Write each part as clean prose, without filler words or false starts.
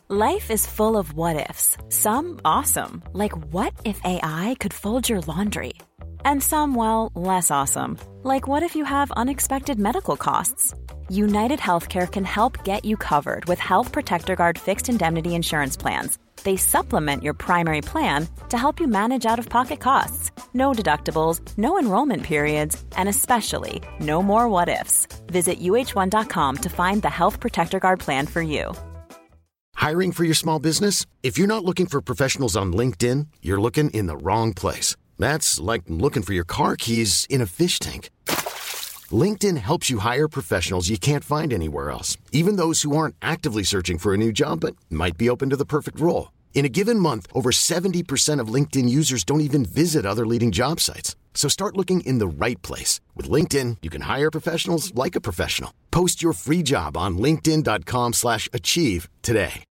Life is full of what-ifs. Some awesome, like what if AI could fold your laundry? And some, well, less awesome, like what if you have unexpected medical costs? United Healthcare can help get you covered with Health Protector Guard fixed indemnity insurance plans. They supplement your primary plan to help you manage out-of-pocket costs. No deductibles, no enrollment periods, and especially no more what-ifs. Visit uh1.com to find the Health Protector Guard plan for you. Hiring for your small business? If you're not looking for professionals on LinkedIn, you're looking in the wrong place. That's like looking for your car keys in a fish tank. LinkedIn helps you hire professionals you can't find anywhere else, even those who aren't actively searching for a new job but might be open to the perfect role. In a given month, over 70% of LinkedIn users don't even visit other leading job sites. So start looking in the right place. With LinkedIn, you can hire professionals like a professional. Post your free job on linkedin.com/achieve today.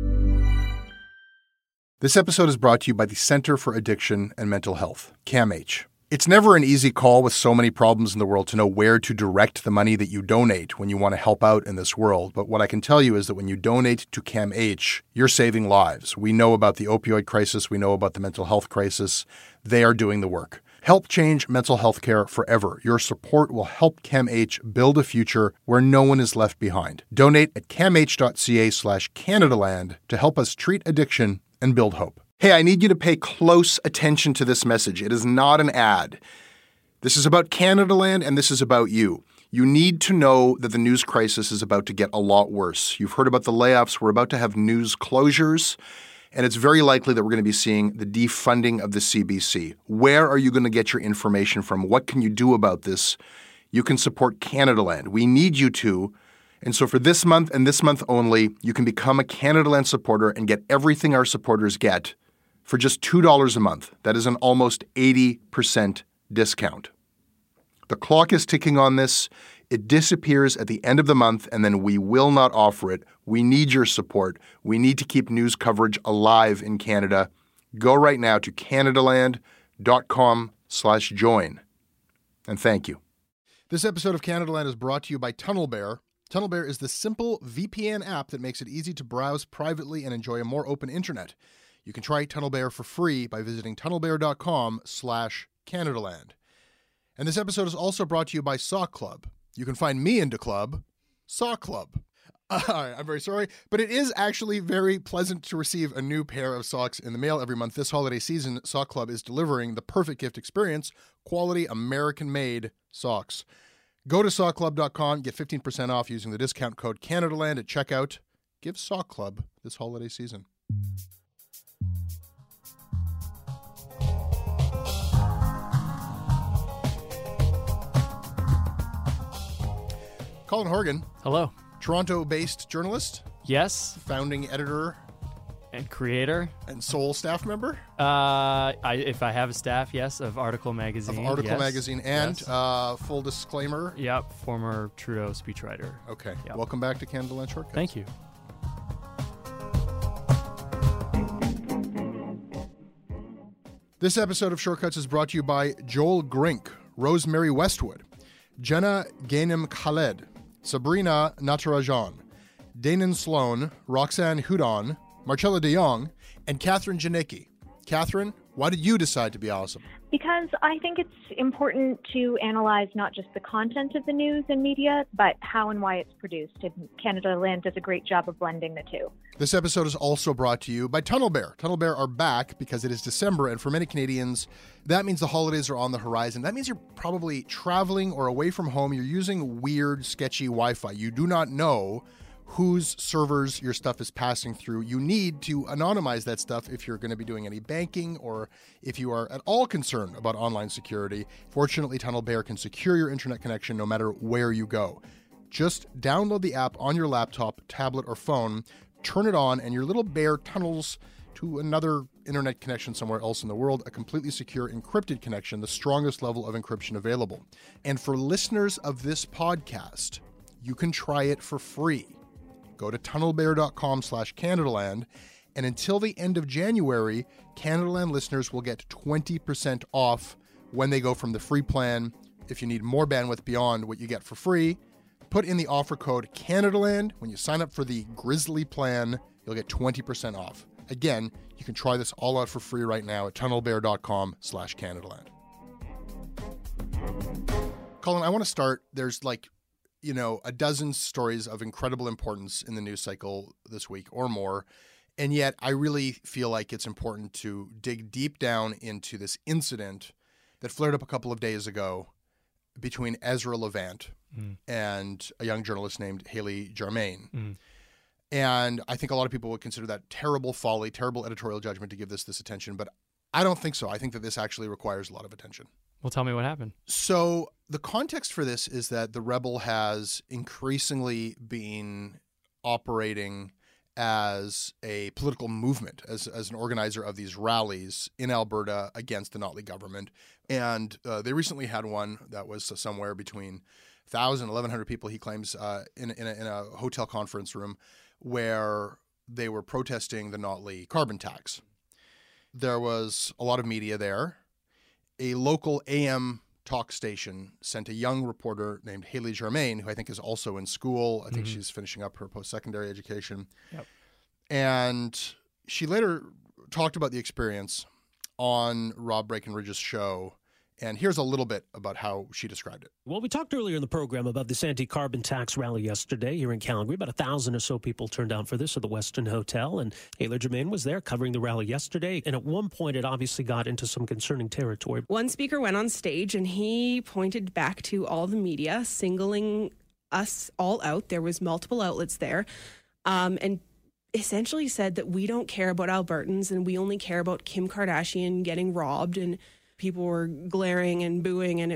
This episode is brought to you by the Center for Addiction and Mental Health, CAMH. It's never an easy call with so many problems in the world to know where to direct the money that you donate when you want to help out in this world. But what I can tell you is that when you donate to CAMH, you're saving lives. We know about the opioid crisis. We know about the mental health crisis. They are doing the work. Help change mental health care forever. Your support will help CAMH build a future where no one is left behind. Donate at camh.ca/Canadaland to help us treat addiction and build hope. Hey, I need you to pay close attention to this message. It is not an ad. This is about Canadaland, and this is about you. You need to know that the news crisis is about to get a lot worse. You've heard about the layoffs. We're about to have news closures, and it's very likely that we're going to be seeing the defunding of the CBC. Where are you going to get your information from? What can you do about this? You can support Canadaland. We need you to. And so for this month and this month only, you can become a Canadaland supporter and get everything our supporters get for just $2 a month. That is an almost 80% discount. The clock is ticking on this. It disappears at the end of the month, and then we will not offer it. We need your support. We need to keep news coverage alive in Canada. Go right now to canadaland.com/join. And thank you. This episode of Canadaland is brought to you by TunnelBear. TunnelBear is the simple VPN app that makes it easy to browse privately and enjoy a more open internet. You can try TunnelBear for free by visiting tunnelbear.com/Canadaland. And this episode is also brought to you by Sock Club. You can find me into club, Sock Club. I'm very sorry, but it is actually very pleasant to receive a new pair of socks in the mail every month. This holiday season, Sock Club is delivering the perfect gift experience, quality American-made socks. Go to sockclub.com, get 15% off using the discount code CanadaLand at checkout. Give Sock Club this holiday season. Colin Horgan. Hello. Toronto-based journalist. Yes. Founding editor. And creator. And sole staff member. If I have a staff, yes, of Article Magazine. Of Article Magazine. And full disclaimer. Yep. Former Trudeau speechwriter. Okay. Yep. Welcome back to Canadaland Shortcuts. Thank you. This episode of Shortcuts is brought to you by Joel Grink, Rosemary Westwood, Jenna Ghanem Khaled, Sabrina Natarajan, Danon Sloan, Roxanne Hudon, Marcella de Jong, and Catherine Janicki. Catherine, why did you decide to be awesome? Because I think it's important to analyze not just the content of the news and media, but how and why it's produced. And Canadaland does a great job of blending the two. This episode is also brought to you by TunnelBear. TunnelBear are back because it is December, and for many Canadians, that means the holidays are on the horizon. That means you're probably traveling or away from home. You're using weird, sketchy Wi-Fi. You do not know whose servers your stuff is passing through. You need to anonymize that stuff if you're going to be doing any banking or if you are at all concerned about online security. Fortunately, TunnelBear can secure your internet connection no matter where you go. Just download the app on your laptop, tablet, or phone, turn it on, and your little bear tunnels to another internet connection somewhere else in the world, a completely secure encrypted connection, the strongest level of encryption available. And for listeners of this podcast, you can try it for free. Go to tunnelbear.com/Canadaland, and until the end of January, Canadaland listeners will get 20% off when they go from the free plan. If you need more bandwidth beyond what you get for free, put in the offer code CanadaLand when you sign up for the Grizzly plan. You'll get 20% off. Again, you can try this all out for free right now at tunnelbear.com/CanadaLand. Colin, I want to start. There's a dozen stories of incredible importance in the news cycle this week or more. And yet I really feel like it's important to dig deep down into this incident that flared up a couple of days ago between Ezra Levant and a young journalist named Haley Germain. And I think a lot of people would consider that terrible folly, terrible editorial judgment to give this attention. But I don't think so. I think that this actually requires a lot of attention. Well, tell me what happened. So the context for this is that the Rebel has increasingly been operating as a political movement, as an organizer of these rallies in Alberta against the Notley government. And they recently had one that was somewhere between 1,000 and 1,100 people, he claims, in a hotel conference room where they were protesting the Notley carbon tax. There was a lot of media there. A local AM talk station sent a young reporter named Haley Germain, who I think is also in school. I think she's finishing up her post-secondary education. Yep. And she later talked about the experience on Rob Breckenridge's show. And here's a little bit about how she described it. Well, we talked earlier in the program about this anti-carbon tax rally yesterday here in Calgary. About 1,000 or so people turned out for this at the Westin Hotel, and Haley Germain was there covering the rally yesterday. And at one point, it obviously got into some concerning territory. One speaker went on stage, and he pointed back to all the media, singling us all out. There was multiple outlets there, and essentially said that we don't care about Albertans, and we only care about Kim Kardashian getting robbed, and people were glaring and booing, and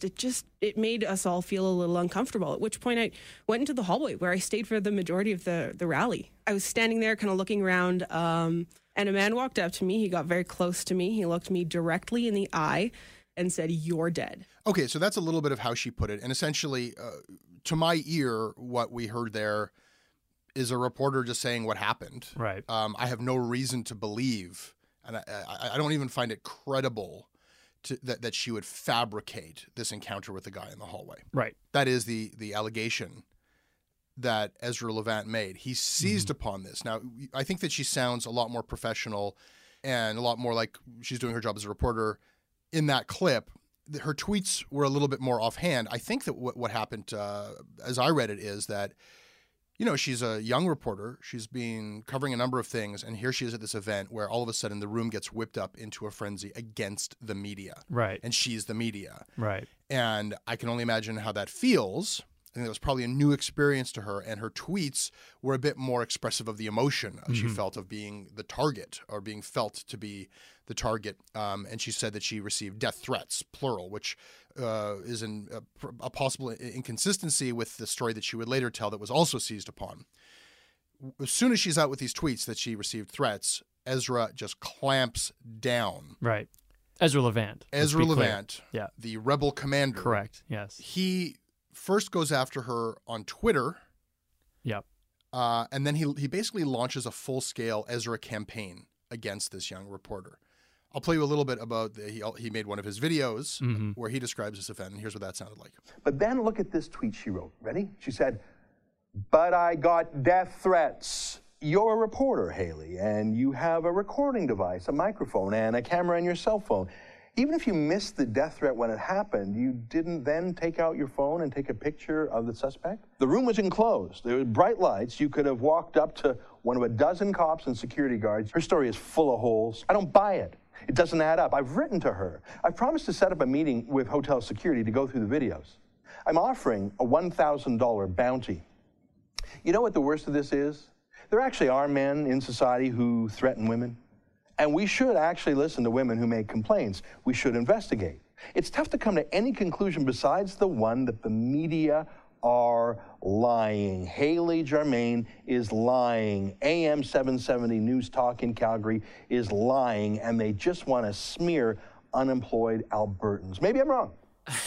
it made us all feel a little uncomfortable, at which point I went into the hallway where I stayed for the majority of the rally. I was standing there kind of looking around, and a man walked up to me. He got very close to me. He looked me directly in the eye and said, "You're dead." Okay, so that's a little bit of how she put it. And essentially, to my ear, what we heard there is a reporter just saying what happened. Right. I have no reason to believe, and I don't even find it credible that she would fabricate this encounter with the guy in the hallway. Right. That is the allegation that Ezra Levant made. He seized upon this. Now, I think that she sounds a lot more professional and a lot more like she's doing her job as a reporter in that clip. Her tweets were a little bit more offhand. I think that what happened, as I read it, is that she's a young reporter. She's been covering a number of things, and here she is at this event where all of a sudden the room gets whipped up into a frenzy against the media. Right. And she's the media. Right. And I can only imagine how that feels. I think that was probably a new experience to her, and her tweets were a bit more expressive of the emotion she felt of being the target or being felt to be the target. And she said that she received death threats, plural, which is a possible inconsistency with the story that she would later tell that was also seized upon. As soon as she's out with these tweets that she received threats, Ezra just clamps down. Right. Ezra Levant. Ezra Levant, yeah, the rebel commander. Correct, yes. He first goes after her on Twitter. Yep. And then he basically launches a full-scale Ezra campaign against this young reporter. I'll play you a little bit about he made one of his videos where he describes this event, and here's what that sounded like. But then look at this tweet she wrote. Ready? She said, "But I got death threats. You're a reporter, Haley, and you have a recording device, a microphone, and a camera in your cell phone. Even if you missed the death threat when it happened, you didn't then take out your phone and take a picture of the suspect? The room was enclosed. There were bright lights. You could have walked up to one of a dozen cops and security guards. Her story is full of holes. I don't buy it. It doesn't add up. I've written to her. I've promised to set up a meeting with hotel security to go through the videos. I'm offering a $1,000 bounty. You know what the worst of this is? There actually are men in society who threaten women. And we should actually listen to women who make complaints. We should investigate. It's tough to come to any conclusion besides the one that the media are lying. Haley Germain is lying. AM 770 News Talk in Calgary is lying, and they just want to smear unemployed Albertans. Maybe I'm wrong.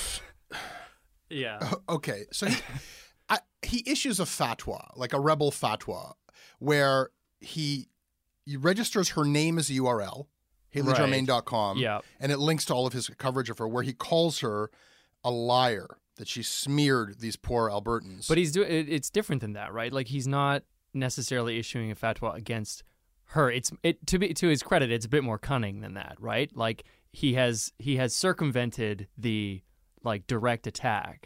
Yeah. Okay, so he issues a fatwa, like a rebel fatwa, where he registers her name as a URL, HaleyGermain.com, yeah, and it links to all of his coverage of her, where he calls her a liar, that she smeared these poor Albertans. But it's different than that, right? Like, he's not necessarily issuing a fatwa against her. To his credit, it's a bit more cunning than that, right? Like, he has circumvented the like direct attack.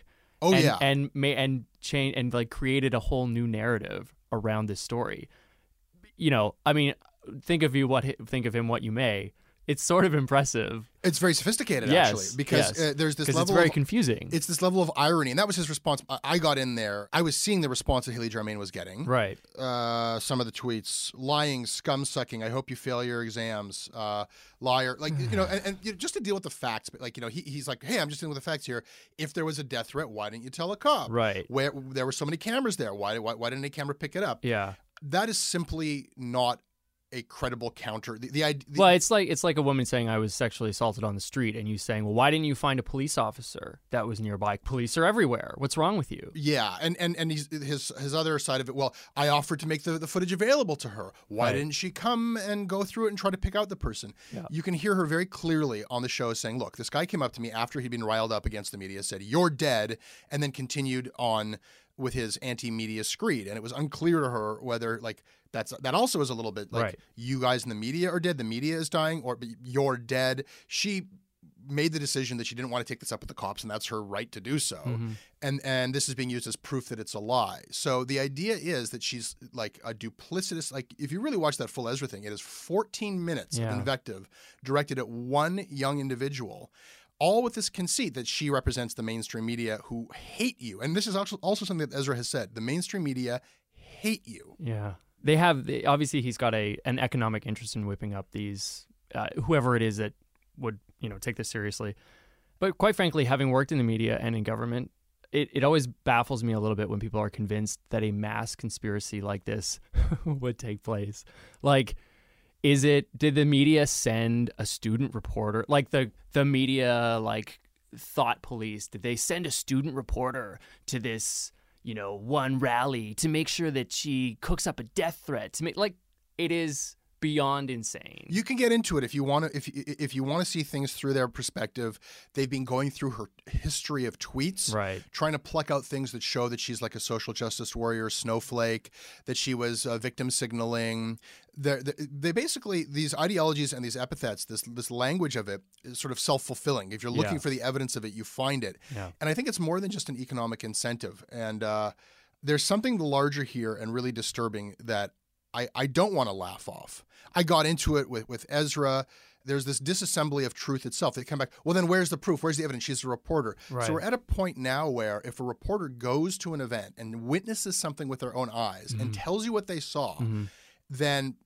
And change and like created a whole new narrative around this story. You know, I mean, think of him what you may. It's sort of impressive. It's very sophisticated, actually, because there's this level. It's very confusing. It's this level of irony, and that was his response. I got in there. I was seeing the response that Haley Germain was getting. Right. Some of the tweets: lying, scum sucking. I hope you fail your exams. Liar. Like, you know, and just to deal with the facts. But like, you know, he's like, hey, I'm just dealing with the facts here. If there was a death threat, why didn't you tell a cop? Right. Where there were so many cameras there, why didn't a camera pick it up? Yeah. That is simply not a credible counter. Well, it's like a woman saying I was sexually assaulted on the street, and you saying, well, why didn't you find a police officer that was nearby? Police are everywhere. What's wrong with you? Yeah, and his other side of it. Well, I offered to make the footage available to her. Why didn't she come and go through it and try to pick out the person? Yeah. You can hear her very clearly on the show saying, look, this guy came up to me after he'd been riled up against the media, said, you're dead, and then continued on with his anti-media screed. And it was unclear to her whether, like, that also is a little bit like, you guys in the media are dead, the media is dying, or you're dead. She made the decision that she didn't want to take this up with the cops, and that's her right to do so. Mm-hmm. And this is being used as proof that it's a lie. So the idea is that she's like a duplicitous, like, if you really watch that full Ezra thing, it is 14 minutes of invective directed at one young individual, all with this conceit that she represents the mainstream media who hate you. And this is also something that Ezra has said. The mainstream media hate you. Yeah. Obviously he's got an economic interest in whipping up these, whoever it is that would, you know, take this seriously. But quite frankly, having worked in the media and in government, it always baffles me a little bit when people are convinced that a mass conspiracy like this would take place. Like, did the media send a student reporter, like the media, like, thought police, did they send a student reporter to this, you know, one rally to make sure that she cooks up a death threat to make, like, it is beyond insane. You can get into it if you want to. If you want to see things through their perspective, they've been going through her history of tweets, right? Trying to pluck out things that show that she's like a social justice warrior, snowflake, that she was victim signaling. They basically, these ideologies and these epithets, this language of it is sort of self-fulfilling. If you're looking for the evidence of it, you find it. Yeah. And I think it's more than just an economic incentive. And there's something larger here and really disturbing that I don't want to laugh off. I got into it with Ezra. There's this disassembly of truth itself. They come back, well, then where's the proof? Where's the evidence? She's a reporter. Right. So we're at a point now where if a reporter goes to an event and witnesses something with their own eyes and tells you what they saw, then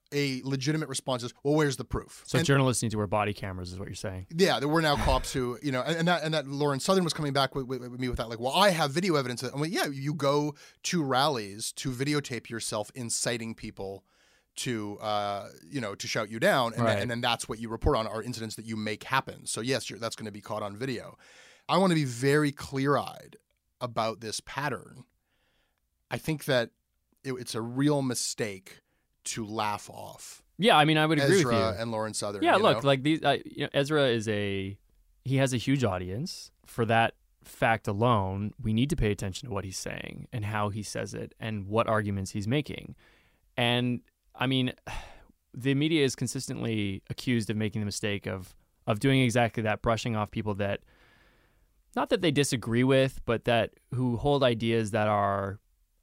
a legitimate response is, well, where's the proof? So journalists need to wear body cameras is what you're saying. Yeah, there were now cops who, you know, and that Lauren Southern was coming back with me with that, like, well, I have video evidence. I'm like, yeah, you go to rallies to videotape yourself inciting people to, to shout you down, and then that's what you report on are incidents that you make happen. So yes, that's going to be caught on video. I want to be very clear-eyed about this pattern. I think that it's a real mistake to laugh off. Yeah, I mean, I would agree Ezra with you. And Lauren Southern. Yeah, look, like these, Ezra he has a huge audience. For that fact alone, we need to pay attention to what he's saying and how he says it and what arguments he's making. And I mean, the media is consistently accused of making the mistake of doing exactly that, brushing off people that, not that they disagree with, but that who hold ideas that are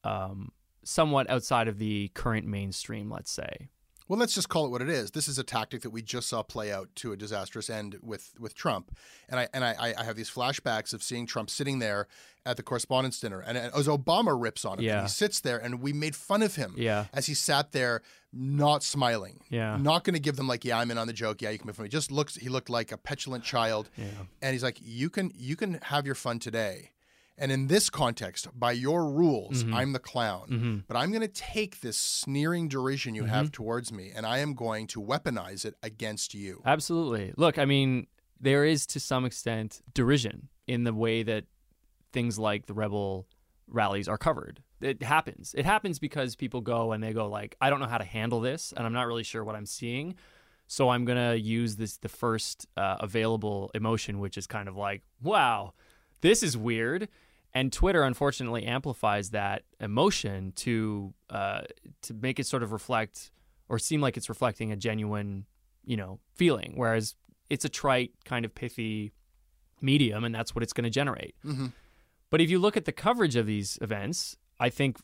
somewhat outside of the current mainstream, let's say. Well, let's just call it what it is. This is a tactic that we just saw play out to a disastrous end with Trump. And I have these flashbacks of seeing Trump sitting there at the Correspondents' Dinner. And as Obama rips on him, and he sits there, and we made fun of him as he sat there not smiling. Yeah. Not going to give them like, yeah, I'm in on the joke. Yeah, you can make fun of me. He looked like a petulant child. Yeah. And he's like, you can have your fun today. And in this context, by your rules, I'm the clown. But I'm going to take this sneering derision you have towards me, and I am going to weaponize it against you. Absolutely. Look, I mean, there is to some extent derision in the way that things like the rebel rallies are covered. It happens. It happens because people go and they go like, I don't know how to handle this, and I'm not really sure what I'm seeing. So I'm going to use the first available emotion, which is kind of like, wow, this is weird. And Twitter, unfortunately, amplifies that emotion to make it sort of reflect or seem like it's reflecting a genuine, feeling, whereas it's a trite kind of pithy medium, and that's what it's going to generate. Mm-hmm. But if you look at the coverage of these events, I think,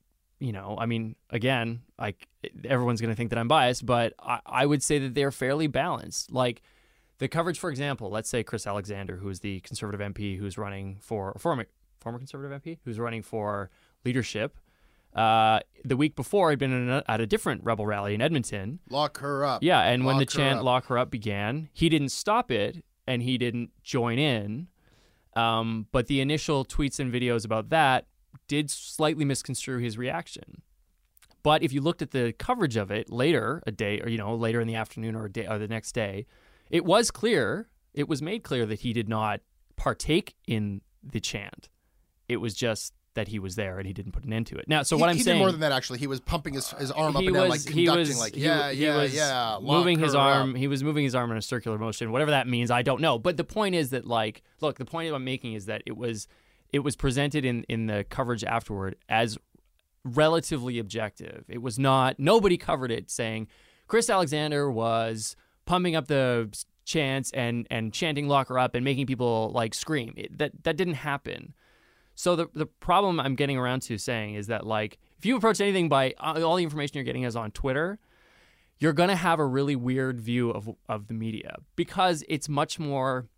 again, everyone's going to think that I'm biased, but I would say that they're fairly balanced. Like the coverage, for example, let's say Chris Alexander, who is the Conservative MP who's running for former Conservative MP who's running for leadership. The week before, had been at a different Rebel rally in Edmonton. Lock her up. Yeah, and when the Lock her chant up. "Lock her up" began, he didn't stop it and he didn't join in. But the initial tweets and videos about that did slightly misconstrue his reaction. But if you looked at the coverage of it later, a day or later in the afternoon or the next day, it was made clear that he did not partake in the chant. It was just that he was there and he didn't put an end to it. Now, so what I'm he saying, did more than that. Actually, he was pumping his arm up and down, like conducting, moving his arm. Up. He was moving his arm in a circular motion, whatever that means. I don't know. But the point is that, look, the point I'm making is that it was presented in the coverage afterward as relatively objective. It was not. Nobody covered it saying Chris Alexander was pumping up the chants and chanting "Lock her up" and making people scream. That didn't happen. So the problem I'm getting around to saying is that if you approach anything by all the information you're getting is on Twitter, you're going to have a really weird view of the media because it's much more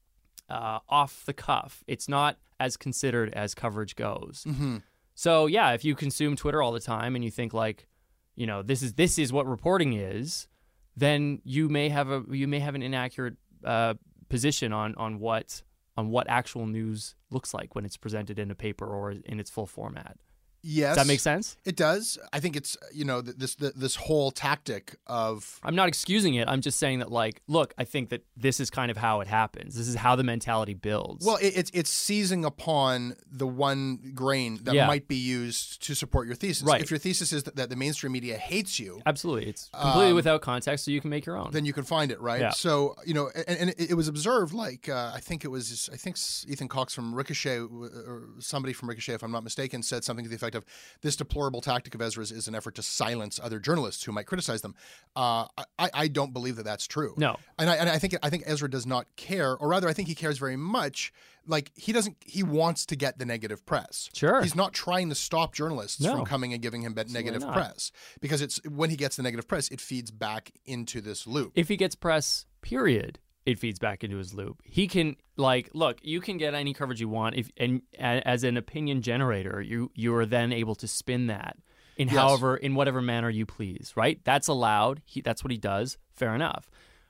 off the cuff. It's not as considered as coverage goes. Mm-hmm. So yeah, if you consume Twitter all the time and you think this is what reporting is, then you may have an inaccurate position on what actual news looks like when it's presented in a paper or in its full format. Yes. Does that make sense? It does. I think it's, this whole tactic of... I'm not excusing it. I'm just saying that, look, I think that this is kind of how it happens. This is how the mentality builds. Well, it's seizing upon the one grain that might be used to support your thesis. Right. If your thesis is that the mainstream media hates you... Absolutely. It's completely without context, so you can make your own. Then you can find it, right? Yeah. So, and it was observed, I think Ethan Cox from Ricochet, or somebody from Ricochet, if I'm not mistaken, said something to the effect of, this deplorable tactic of Ezra's is an effort to silence other journalists who might criticize them. I don't believe that that's true. No, and I think Ezra does not care, or rather, I think he cares very much. He wants to get the negative press. Sure, he's not trying to stop journalists from coming and giving him negative press, because it's when he gets the negative press, it feeds back into this loop. If he gets press, period, it feeds back into his loop. He can look, you can get any coverage you want and as an opinion generator, you are then able to spin that in in whatever manner you please, right? That's allowed. That's what he does. Fair enough.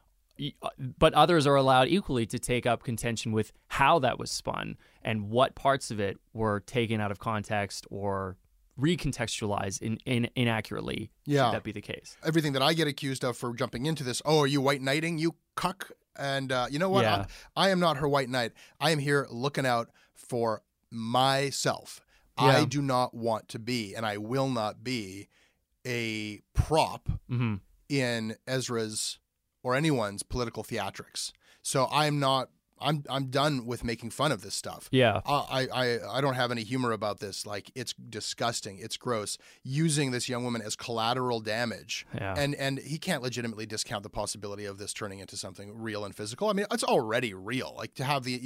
But others are allowed equally to take up contention with how that was spun and what parts of it were taken out of context or recontextualized inaccurately. Yeah. Should that be the case? Everything that I get accused of for jumping into this, are you white knighting, you cuck? And you know what? Yeah. I am not her white knight. I am here looking out for myself. Yeah. I do not want to be, and I will not be, a prop in Ezra's or anyone's political theatrics. So I'm not. I'm done with making fun of this stuff. Yeah. I don't have any humor about this. It's disgusting. It's gross. Using this young woman as collateral damage. Yeah. And he can't legitimately discount the possibility of this turning into something real and physical. I mean, it's already real. To have the,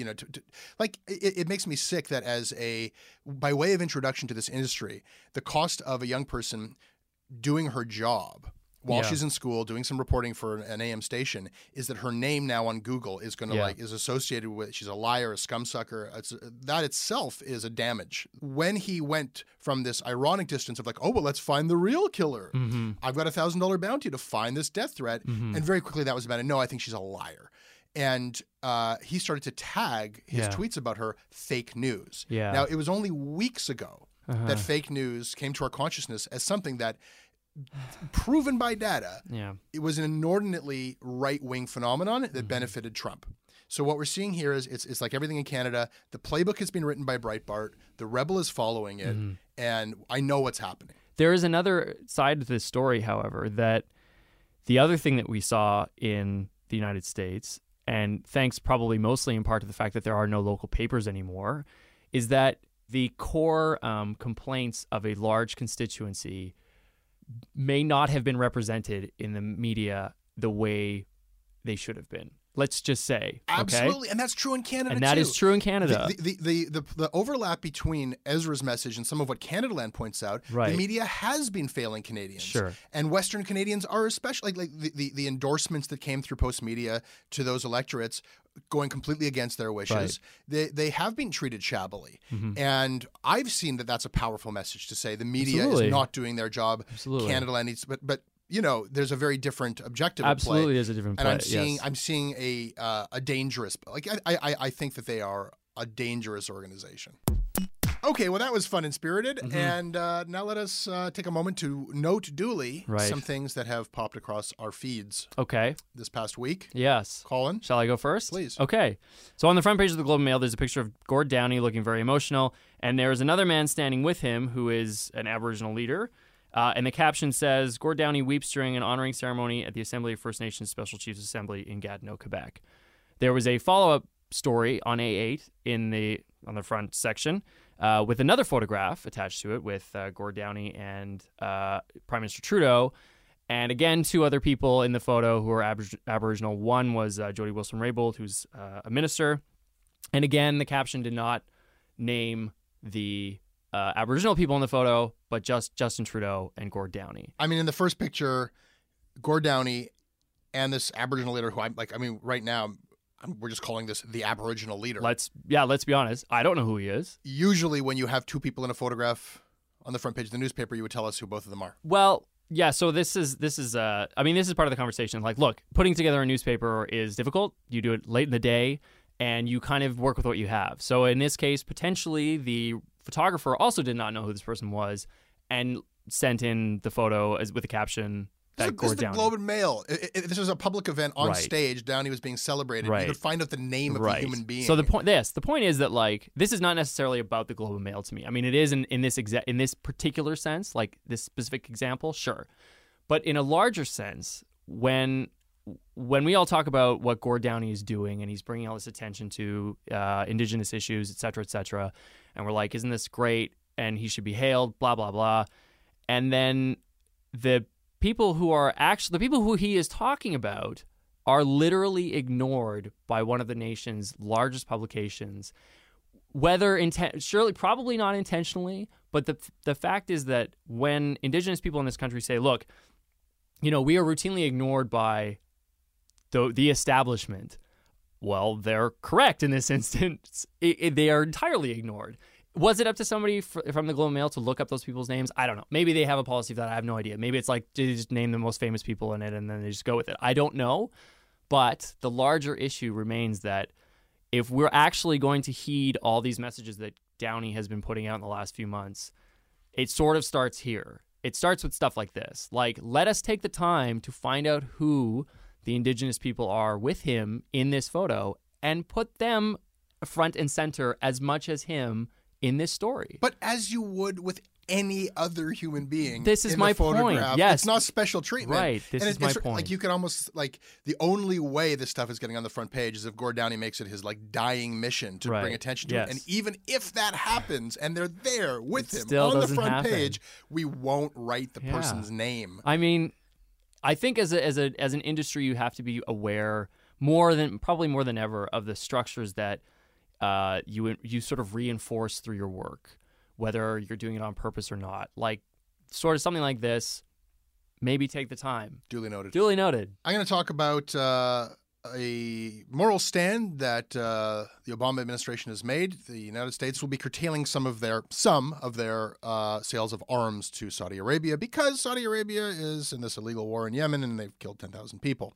it makes me sick that by way of introduction to this industry, the cost of a young person doing her job while she's in school doing some reporting for an AM station is that her name now on Google is going to is associated with, she's a liar, a scumsucker. That itself is a damage. When he went from this ironic distance of let's find the real killer. Mm-hmm. I've got $1,000 bounty to find this death threat. Mm-hmm. And very quickly that was about it. No, I think she's a liar. And he started to tag his tweets about her fake news. Yeah. Now, it was only weeks ago that fake news came to our consciousness as something that, proven by data, it was an inordinately right-wing phenomenon that benefited Trump. So what we're seeing here is it's like everything in Canada. The playbook has been written by Breitbart. The Rebel is following it, and I know what's happening. There is another side to this story, however, that the other thing that we saw in the United States, and thanks probably mostly in part to the fact that there are no local papers anymore, is that the core complaints of a large constituency may not have been represented in the media the way they should have been. Let's just say. Absolutely. Okay? And that's true in Canada, and that too. is true in Canada. The overlap between Ezra's message and some of what Canadaland points out, Right. the media has been failing Canadians. Sure. And Western Canadians are especially, like the endorsements that came through Postmedia to those electorates going completely against their wishes. Right. They have been treated shabbily. Mm-hmm. And I've seen that that's a powerful message to say the media Absolutely. is not doing their job. Absolutely. Canadaland needs, but you know, there's a very different objective at play. Absolutely, there's a different And play. I'm seeing a dangerous, like I think that they are a dangerous organization. Okay, well that was fun and spirited, and now let us take a moment to note duly Right. some things that have popped across our feeds Okay. this past week. Yes. Colin, Shall I go first? Please. Okay. So on the front page of the Globe and Mail, there's a picture of Gord Downie looking very emotional, and there is another man standing with him who is an Aboriginal leader. And the caption says, Gord Downie weeps during an honoring ceremony at the Assembly of First Nations Special Chiefs Assembly in Gatineau, Quebec. There was a follow-up story on A8 on the front section with another photograph attached to it with Gord Downie and Prime Minister Trudeau. And again, two other people in the photo who are Aboriginal. One was Jody Wilson-Raybould, who's a minister. And again, the caption did not name the Aboriginal people in the photo, but just Justin Trudeau and Gord Downie. I mean, in the first picture, Gord Downie and this Aboriginal leader who right now, we're just calling this the Aboriginal leader. Let's be honest. I don't know who he is. Usually when you have two people in a photograph on the front page of the newspaper, you would tell us who both of them are. Well, yeah, so this is part of the conversation. Like, look, putting together a newspaper is difficult. You do it late in the day, and you kind of work with what you have. So in this case, potentially the photographer also did not know who this person was and sent in the photo with the caption that This is Gord the Downie. Globe and Mail. This was a public event on Right. stage. Downie was being celebrated. Right. You could find out the name of the human being. So the point is that like this is not necessarily about the Globe and Mail to me. I mean, it is in this particular sense, like this specific example, sure. But in a larger sense, when we all talk about what Gord Downie is doing and he's bringing all this attention to Indigenous issues, et cetera, and we're like, isn't this great? And he should be hailed, blah, blah, blah. And then the people who he is talking about are literally ignored by one of the nation's largest publications, surely probably not intentionally, but the fact is that when Indigenous people in this country say, look, you know, we are routinely ignored by the establishment, well, they're correct in this instance. They are entirely ignored. Was it up to somebody from the Globe and Mail to look up those people's names? I don't know. Maybe they have a policy for that. I have no idea. Maybe it's like they just name the most famous people in it and then they just go with it. I don't know. But the larger issue remains that if we're actually going to heed all these messages that Downie has been putting out in the last few months, it sort of starts here. It starts with stuff like this. Like, let us take the time to find out who the Indigenous people are with him in this photo and put them front and center as much as him in this story. But as you would with any other human being, this is in my the photograph, point. Yes, it's not special treatment. Right. This is my point. Like you could almost like the only way this stuff is getting on the front page is if Gord Downie makes it his like dying mission to bring attention to it. And even if that happens and they're there with him on the front page, we won't write the person's name. I mean, I think as an industry, you have to be aware probably more than ever of the structures that you sort of reinforce through your work, whether you're doing it on purpose or not. Like sort of something like this, maybe take the time. Duly noted. Duly noted. I'm going to talk about a moral stand that the Obama administration has made. The United States will be curtailing some of their sales of arms to Saudi Arabia because Saudi Arabia is in this illegal war in Yemen and they've killed 10,000 people.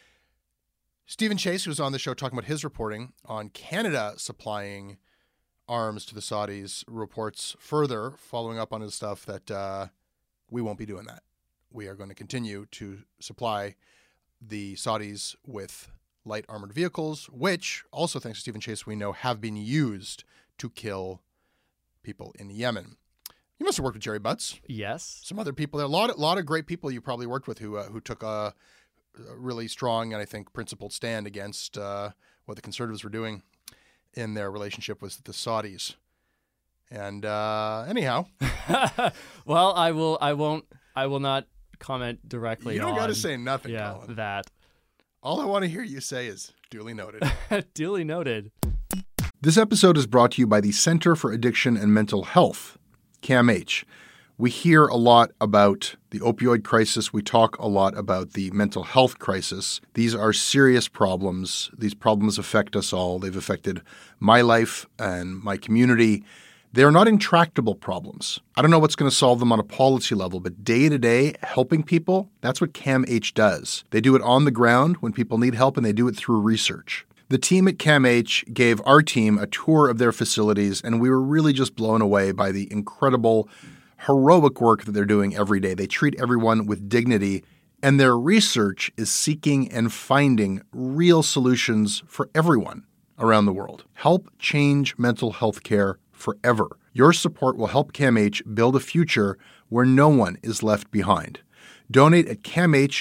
Stephen Chase, who was on the show talking about his reporting on Canada supplying arms to the Saudis, reports further, following up on his stuff, that we won't be doing that. We are going to continue to supply the Saudis with light armored vehicles, which also, thanks to Stephen Chase, we know have been used to kill people in Yemen. You must have worked with Jerry Butts. Yes. Some other people there. A lot of great people you probably worked with who took really strong and I think principled stand against what the Conservatives were doing in their relationship with the Saudis. And anyhow, well, I will not comment directly. You don't got to say nothing, yeah, Colin. That. All I want to hear you say is duly noted. Duly noted. This episode is brought to you by the Center for Addiction and Mental Health, CAMH. We hear a lot about the opioid crisis. We talk a lot about the mental health crisis. These are serious problems. These problems affect us all. They've affected my life and my community. They are not intractable problems. I don't know what's going to solve them on a policy level, but day to day, helping people, that's what CAMH does. They do it on the ground when people need help, and they do it through research. The team at CAMH gave our team a tour of their facilities, and we were really just blown away by the incredible, heroic work that they're doing every day. They treat everyone with dignity, and their research is seeking and finding real solutions for everyone around the world. Help change mental health care forever. Your support will help CAMH build a future where no one is left behind. Donate at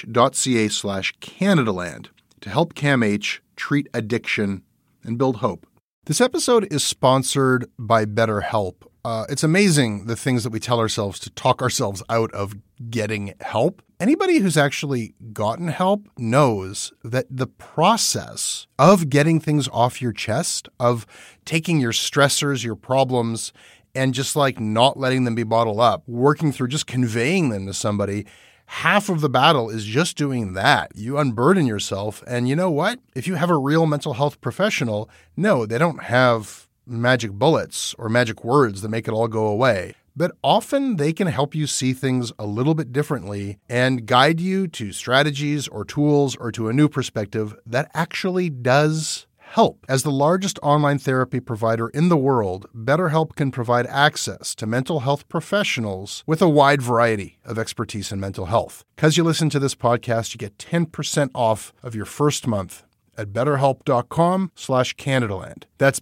camh.ca/Canadaland to help CAMH treat addiction and build hope. This episode is sponsored by BetterHelp. It's amazing the things that we tell ourselves to talk ourselves out of getting help. Anybody who's actually gotten help knows that the process of getting things off your chest, of taking your stressors, your problems, and just like not letting them be bottled up, working through just conveying them to somebody, half of the battle is just doing that. You unburden yourself. And you know what? If you have a real mental health professional, no, they don't have magic bullets or magic words that make it all go away. But often they can help you see things a little bit differently and guide you to strategies or tools or to a new perspective that actually does help. As the largest online therapy provider in the world, BetterHelp can provide access to mental health professionals with a wide variety of expertise in mental health. Because you listen to this podcast, you get 10% off of your first month at betterhelp.com/Canadaland. That's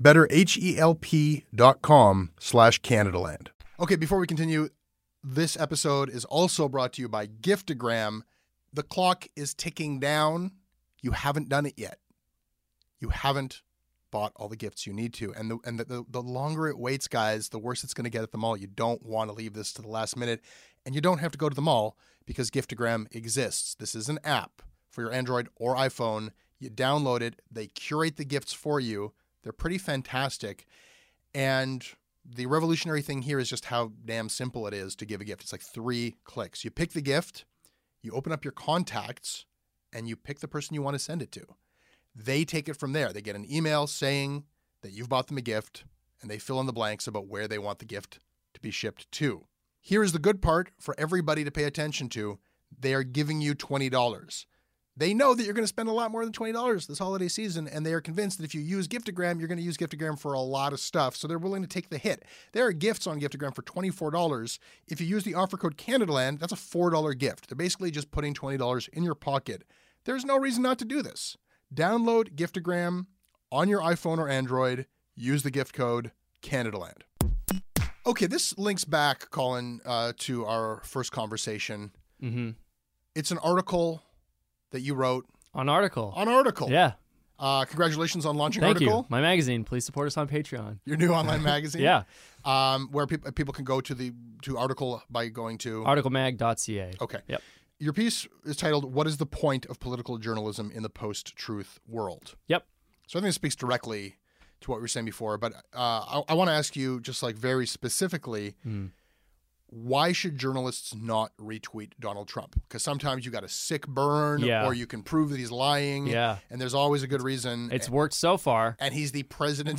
betterhelp.com/Canadaland. Okay, before we continue, this episode is also brought to you by Giftagram. The clock is ticking down. You haven't done it yet. You haven't bought all the gifts you need to. And the longer it waits, guys, the worse it's going to get at the mall. You don't want to leave this to the last minute. And you don't have to go to the mall because Giftagram exists. This is an app for your Android or iPhone. You download it. They curate the gifts for you. They're pretty fantastic. And the revolutionary thing here is just how damn simple it is to give a gift. It's like 3 clicks. You pick the gift, you open up your contacts, and you pick the person you want to send it to. They take it from there. They get an email saying that you've bought them a gift, and they fill in the blanks about where they want the gift to be shipped to. Here is the good part for everybody to pay attention to. They are giving you $20. They know that you're going to spend a lot more than $20 this holiday season, and they are convinced that if you use Giftagram, you're going to use Giftagram for a lot of stuff, so they're willing to take the hit. There are gifts on Giftagram for $24. If you use the offer code CanadaLand, that's a $4 gift. They're basically just putting $20 in your pocket. There's no reason not to do this. Download Giftagram on your iPhone or Android. Use the gift code CanadaLand. Okay, this links back, Colin, to our first conversation. Mm-hmm. It's an article that you wrote. On Article. Yeah. Yeah. Congratulations on launching Thank Article. you. My magazine. Please support us on Patreon. Your new online magazine. Yeah. Where people can go to Article by going to articlemag.ca. Okay. Yep. Your piece is titled, "What is the Point of Political Journalism in the Post-Truth World?" Yep. So I think it speaks directly to what we were saying before, but I want to ask you just like very specifically, why should journalists not retweet Donald Trump? Because sometimes you got a sick burn, or you can prove that he's lying, and there's always a good reason. It's worked so far. And he's the president.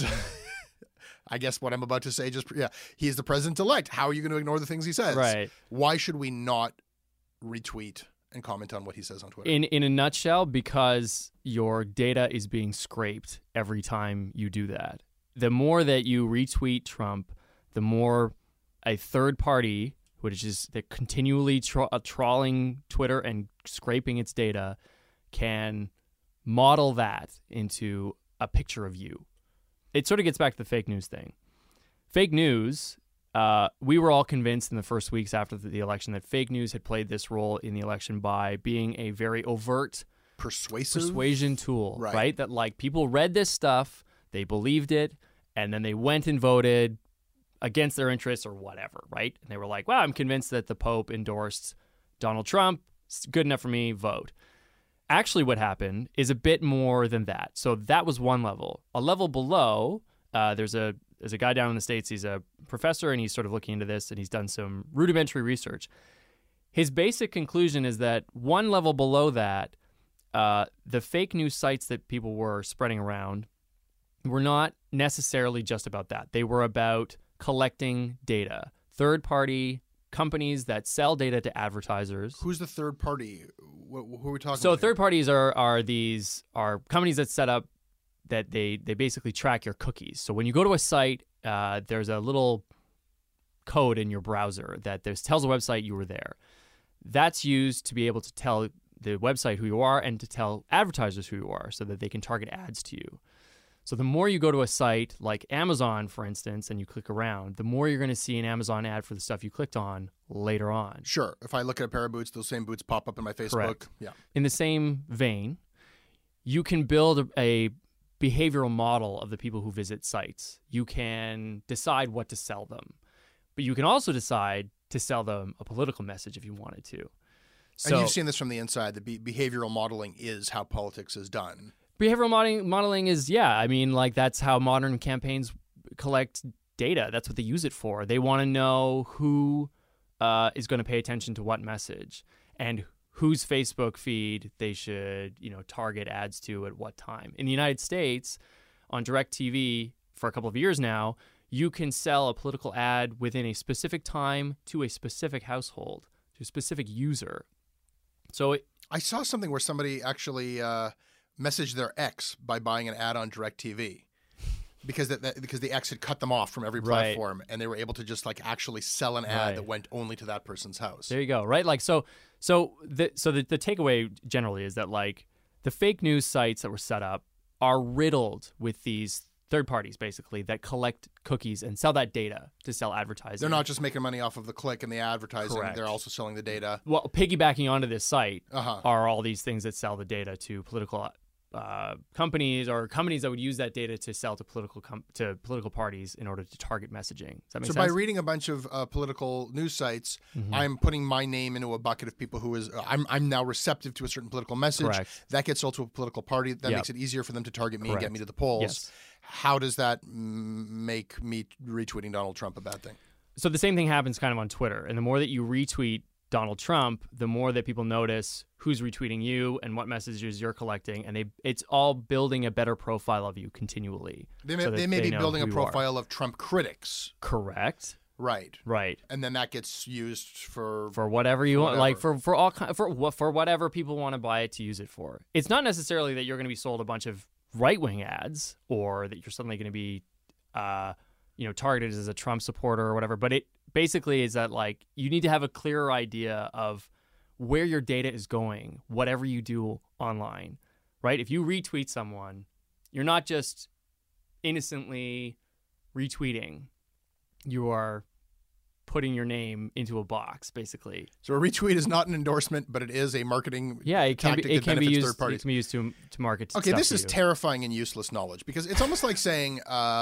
I guess what I'm about to say, he's the president-elect. How are you going to ignore the things he says? Right. Why should we not retweet and comment on what he says on Twitter? In a nutshell, because your data is being scraped every time you do that. The more that you retweet Trump, the more a third party, which is continually trawling Twitter and scraping its data, can model that into a picture of you. It sort of gets back to the fake news thing. Fake news, we were all convinced in the first weeks after the election that fake news had played this role in the election by being a very overt persuasion tool, Right. right? That like people read this stuff, they believed it, and then they went and voted against their interests or whatever, right? And they were like, wow, I'm convinced that the Pope endorsed Donald Trump. It's good enough for me, vote. Actually, what happened is a bit more than that. So that was one level. A level below, there's a guy down in the States. He's a professor, and he's sort of looking into this, and he's done some rudimentary research. His basic conclusion is that one level below that, the fake news sites that people were spreading around were not necessarily just about that. They were about collecting data. Third-party companies that sell data to advertisers. Who's the third party? Who are we talking So about? third parties are companies that set up that they basically track your cookies. So when you go to a site, there's a little code in your browser that tells the website you were there. That's used to be able to tell the website who you are and to tell advertisers who you are so that they can target ads to you. So the more you go to a site like Amazon, for instance, and you click around, the more you're going to see an Amazon ad for the stuff you clicked on later on. Sure. If I look at a pair of boots, those same boots pop up in my Facebook. Correct. Yeah. In the same vein, you can build a behavioral model of the people who visit sites. You can decide what to sell them, but you can also decide to sell them a political message if you wanted to. So, and you've seen this from the inside. The behavioral modeling is how politics is done. Behavioral modeling is, I mean, like that's how modern campaigns collect data. That's what they use it for. They want to know who is going to pay attention to what message and whose Facebook feed they should, target ads to at what time. In the United States, on DirecTV for a couple of years now, you can sell a political ad within a specific time to a specific household, to a specific user. So I saw something where somebody actually messaged their ex by buying an ad on DirecTV because the ex had cut them off from every platform, and they were able to just like actually sell an ad that went only to that person's house. There you go, right? Like so the takeaway generally is that like the fake news sites that were set up are riddled with these third parties basically that collect cookies and sell that data to sell advertising. They're not just making money off of the click and the advertising. Correct. They're also selling the data. Well, piggybacking onto this site are all these things that sell the data to political companies or companies that would use that data to sell to political parties in order to target messaging. Does that make sense? So by reading a bunch of political news sites, I'm putting my name into a bucket of people who is I'm now receptive to a certain political message. Correct. That gets sold to a political party. That makes it easier for them to target me and get me to the polls. Yes. How does that make me retweeting Donald Trump a bad thing? So the same thing happens kind of on Twitter. And the more that you retweet Donald Trump, the more that people notice who's retweeting you and what messages you're collecting, and it's all building a better profile of you continually. They may be building a profile of Trump critics. Correct. Right. Right. And then that gets used for whatever you want, like for whatever people want to buy it to use it for. It's not necessarily that you're going to be sold a bunch of right-wing ads or that you're suddenly going to be targeted as a Trump supporter or whatever, but it basically is that like you need to have a clearer idea of where your data is going, whatever you do online, right? If you retweet someone, you're not just innocently retweeting, you are putting your name into a box, basically. So a retweet is not an endorsement, but it is a marketing tactic that benefits third parties. It can be used to market Okay, stuff this to is you. terrifying and useless knowledge because it's almost like saying,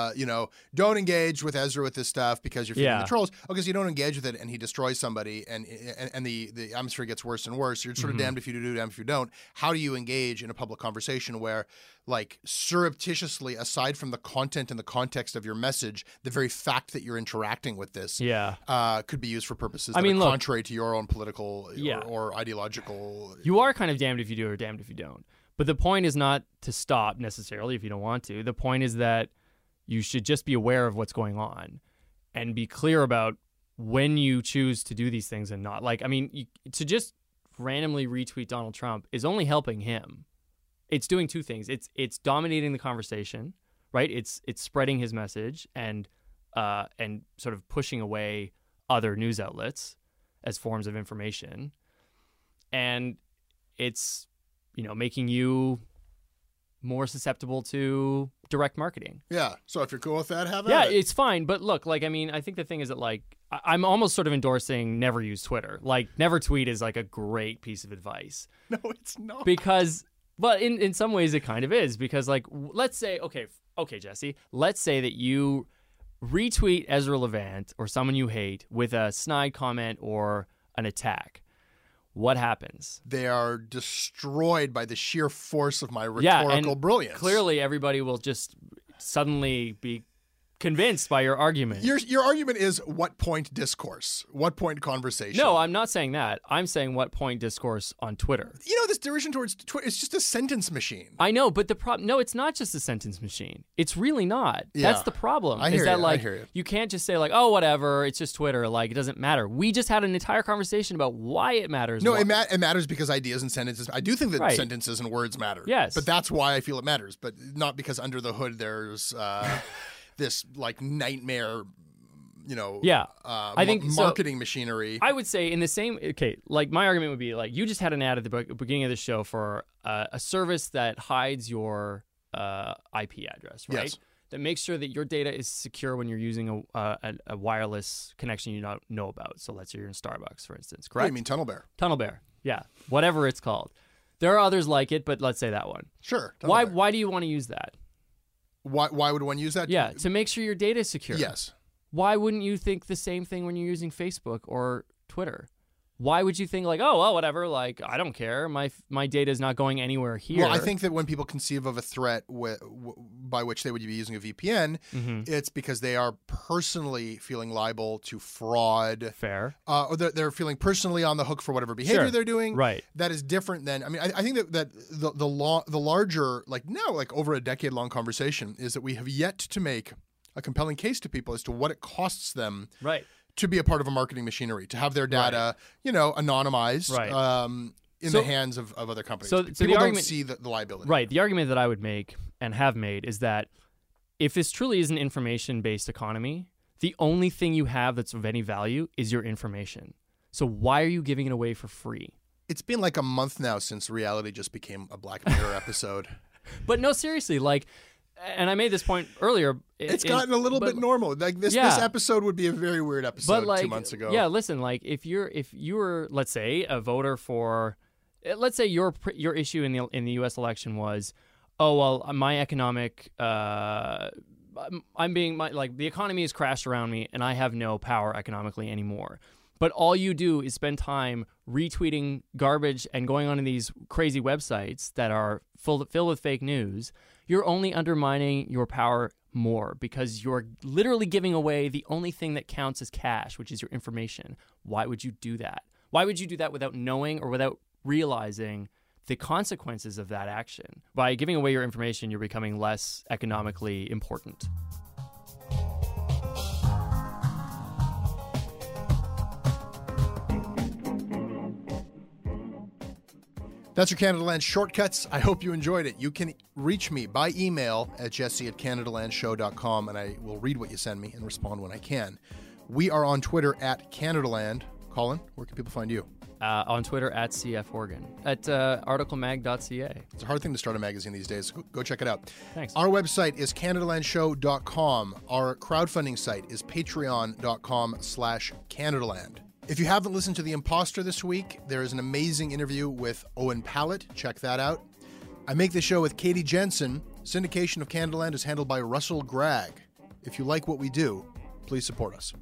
don't engage with Ezra with this stuff because you're feeding the trolls. Okay, so you don't engage with it and he destroys somebody and the atmosphere gets worse and worse. You're sort of damned if you do, damned if you don't. How do you engage in a public conversation where like surreptitiously, aside from the content and the context of your message, the very fact that you're interacting with this could be used for purposes that are contrary to your own political or ideological. You are kind of damned if you do or damned if you don't. But the point is not to stop necessarily if you don't want to. The point is that you should just be aware of what's going on and be clear about when you choose to do these things and not. Like, I mean, to just randomly retweet Donald Trump is only helping him. It's doing two things. It's dominating the conversation, right? It's spreading his message and sort of pushing away other news outlets as forms of information. And it's, making you more susceptible to direct marketing. Yeah. So if you're cool with that, have at it. Yeah, it's fine. But look, like, I mean, I think the thing is that, like, I'm almost sort of endorsing never use Twitter. Like, never tweet is, like, a great piece of advice. No, it's not. Because But in some ways it kind of is, because like, let's say, okay, Jesse, let's say that you retweet Ezra Levant or someone you hate with a snide comment or an attack. What happens? They are destroyed by the sheer force of my rhetorical brilliance. Clearly everybody will just suddenly be convinced by your argument. Your argument is what point discourse? What point conversation? No, I'm not saying that. I'm saying what point discourse on Twitter. You know, this derision towards Twitter, it's just a sentence machine. I know, but the problem, no, it's not just a sentence machine. It's really not. Yeah. That's the problem. I hear like, you. You can't just say like, oh, whatever, it's just Twitter. Like, it doesn't matter. We just had an entire conversation about why it matters. No, it matters because ideas and sentences, I do think that sentences and words matter. Yes. But that's why I feel it matters, but not because under the hood there's this like nightmare, I think marketing machinery. I would say in the same, like my argument would be like, you just had an ad at the beginning of the show for a service that hides your IP address, right? Yes. That makes sure that your data is secure when you're using a wireless connection you don't know about. So let's say you're in Starbucks, for instance, correct? Oh, you mean Tunnel Bear? Tunnel Bear, yeah, whatever it's called. There are others like it, but let's say that one. Sure. Why do you want to use that? Why would one use that? Yeah, to make sure your data is secure. Yes. Why wouldn't you think the same thing when you're using Facebook or Twitter? Why would you think like, oh, well, whatever, like, I don't care. My data is not going anywhere here. Well, I think that when people conceive of a threat by which they would be using a VPN, it's because they are personally feeling liable to fraud. Fair. Or they're feeling personally on the hook for whatever behavior they're doing. Right. That is different than, I mean, I think that the larger, like now, like over a decade-long conversation is that we have yet to make a compelling case to people as to what it costs them to be a part of a marketing machinery, to have their data, anonymized in the hands of other companies. So people the argument, don't see the liability. Right. The argument that I would make and have made is that if this truly is an information-based economy, the only thing you have that's of any value is your information. So why are you giving it away for free? It's been like a month now since reality just became a Black Mirror episode. But no, seriously, like... And I made this point earlier. It's gotten a little bit normal. Like this episode would be a very weird episode 2 months ago. Yeah, listen, like if you were, let's say, a voter for, let's say your issue in the U.S. election was, oh well, my economic, the economy has crashed around me and I have no power economically anymore. But all you do is spend time retweeting garbage and going on these crazy websites that are filled with fake news. You're only undermining your power more because you're literally giving away the only thing that counts as cash, which is your information. Why would you do that? Why would you do that without knowing or without realizing the consequences of that action? By giving away your information, you're becoming less economically important. That's your Canada Land Shortcuts. I hope you enjoyed it. You can reach me by email at jesse@canadalandshow.com, and I will read what you send me and respond when I can. We are on Twitter at CanadaLand. Colin, where can people find you? On Twitter at CFOregon, at articlemag.ca. It's a hard thing to start a magazine these days. Go check it out. Thanks. Our website is CanadaLandShow.com. Our crowdfunding site is patreon.com/CanadaLand. If you haven't listened to The Imposter this week, there is an amazing interview with Owen Pallett. Check that out. I make the show with Katie Jensen. Syndication of Canada Land is handled by Russell Gregg. If you like what we do, please support us.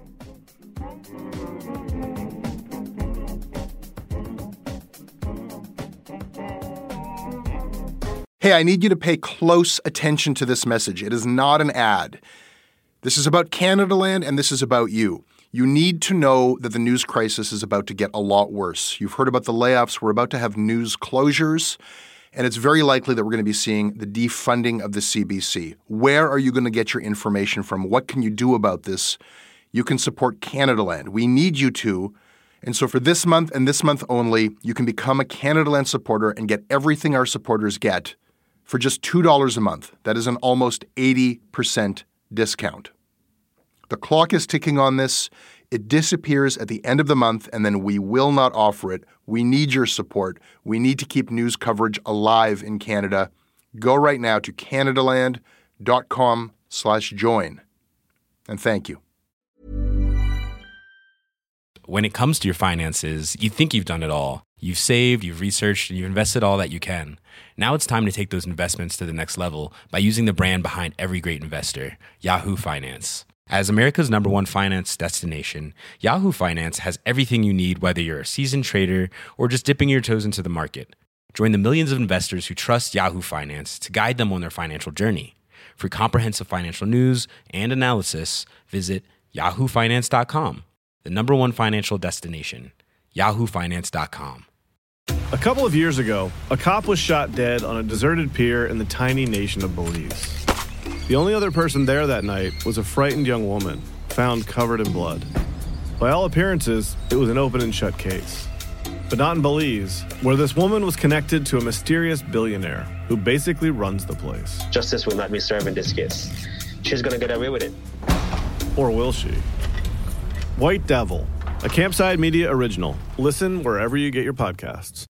Hey, I need you to pay close attention to this message. It is not an ad. This is about Canada Land, and this is about you. You need to know that the news crisis is about to get a lot worse. You've heard about the layoffs. We're about to have news closures, and it's very likely that we're going to be seeing the defunding of the CBC. Where are you going to get your information from? What can you do about this? You can support Canada Land. We need you to. And so for this month and this month only, you can become a Canada Land supporter and get everything our supporters get for just $2 a month. That is an almost 80% discount. The clock is ticking on this. It disappears at the end of the month, and then we will not offer it. We need your support. We need to keep news coverage alive in Canada. Go right now to CanadaLand.com/join. And thank you. When it comes to your finances, you think you've done it all. You've saved, you've researched, and you've invested all that you can. Now it's time to take those investments to the next level by using the brand behind every great investor, Yahoo Finance. As America's #1 finance destination, Yahoo Finance has everything you need, whether you're a seasoned trader or just dipping your toes into the market. Join the millions of investors who trust Yahoo Finance to guide them on their financial journey. For comprehensive financial news and analysis, visit yahoofinance.com, the #1 financial destination, yahoofinance.com. A couple of years ago, a cop was shot dead on a deserted pier in the tiny nation of Belize. The only other person there that night was a frightened young woman, found covered in blood. By all appearances, it was an open and shut case. But not in Belize, where this woman was connected to a mysterious billionaire who basically runs the place. Justice will not be served in this case. She's gonna get away with it. Or will she? White Devil, a Campside Media original. Listen wherever you get your podcasts.